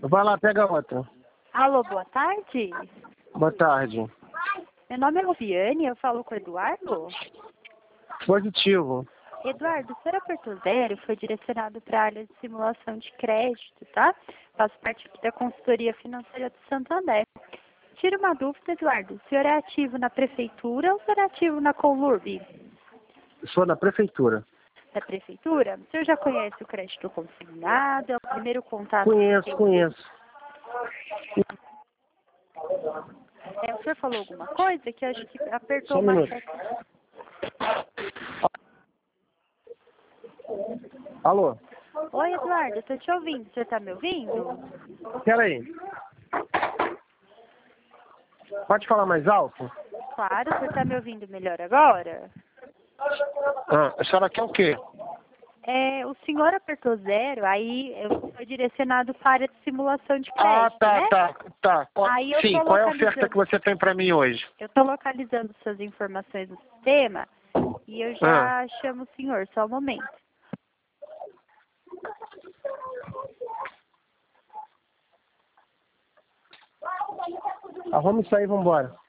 Vai lá, pega outra. Alô, boa tarde. Boa tarde. Meu nome é Luviane, eu falo com o Eduardo. Positivo. Eduardo, o senhor apertou 0 e foi direcionado para a área de simulação de crédito, tá? Faço parte aqui da consultoria financeira do Santander. Tira uma dúvida, Eduardo. O senhor é ativo na prefeitura ou o senhor é ativo na Conlurb? Sou da prefeitura. Da prefeitura? O senhor já conhece o crédito consignado? É o primeiro contato? Conheço. O senhor falou alguma coisa que eu acho que apertou Só um uma minuto. tecla. Alô? Oi, Eduardo, eu tô te ouvindo. O senhor tá me ouvindo? Peraí. Pode falar mais alto? Claro, o senhor tá me ouvindo melhor agora? A senhora quer o quê? O senhor apertou 0, aí eu fui direcionado para a área de simulação de Ah, crédito, né? tá. Aí eu Sim, tô qual é a oferta localizando, que você tem pra mim hoje? eu tô localizando suas informações no sistema e eu Ah, já chamo o senhor, só um momento. Arruma isso aí e vambora.